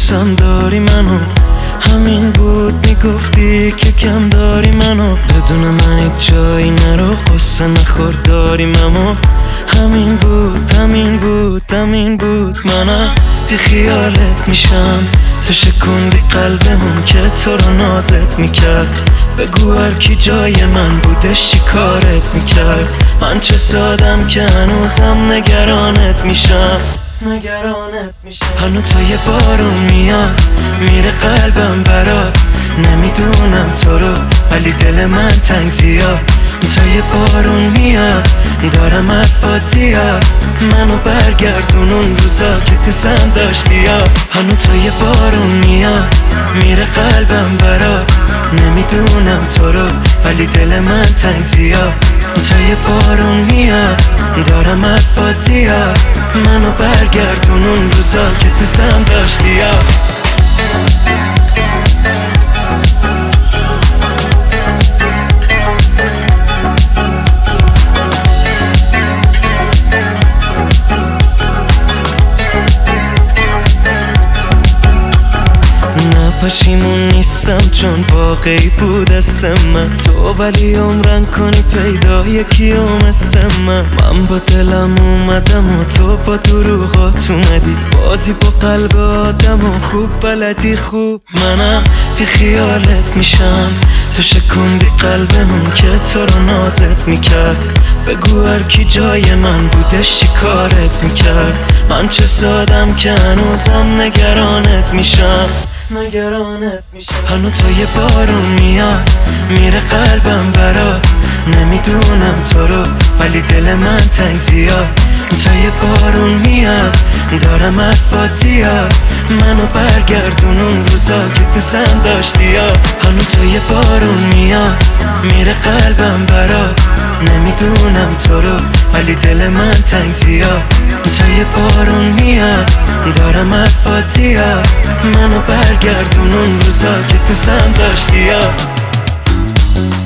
دوستم داری منو، همین بود میگفتی که کم داری منو. بدون من هیچ جایی نرو، قصه نخور داریم اما همین بود همین بود همین بود. منم بی خیالت میشم، تو شکوندی قلبمون که تو رو نازت میکرد. بگو هر کی جای من بودش چی کارت میکرد. من چه سادم که هنوزم نگرانت میشم. هنو تا یه بارون میاد میره قلبم برات. نمیدونم تو رو ولی دل من تنگ زیاد. تا یه بارون میاد دارم حرفات زیاد. منو برگردون اون روزا که دوستم داشتی یاد. هنو تا یه بارون میاد میره قلبم برات. نمیدونم تو رو ولی دل من تنگ زیاد. تا یه بارون میاد دارم حرفات زیاد. منو برگردون اون روزا که دوستم داشتی یاد. پشیمون نیستم چون واقعی بود اسم من تو، ولی عمرن کنی پیدا یکی مثل من با دلم اومدم و تو با دروغات اومدی. بازی با قلب آدم و خوب بلدی خوب. منم بی خیالت میشم، تو شکوندی قلبمون که تو رو نازت میکرد. بگو هر کی جای من بودش چی کارت میکرد. من چه سادم که هنوزم نگرانت میشم. هنو تا یه بارون میاد میره قلبم برات. نمیدونم تو رو ولی دل من تنگ زیاد. تا یه بارون میاد دارم حرفات زیاد. منو برگردون اون روزا که دوستم داشتی یاد. هنو تا یه بارون میاد میره قلبم برات. نمیدونم تو رو ولی دل من تنگ زیاد. تا یه بارون میاد دارم حرفات زیاد. منو برگردون اون روزا که دوستم داشتی یاد.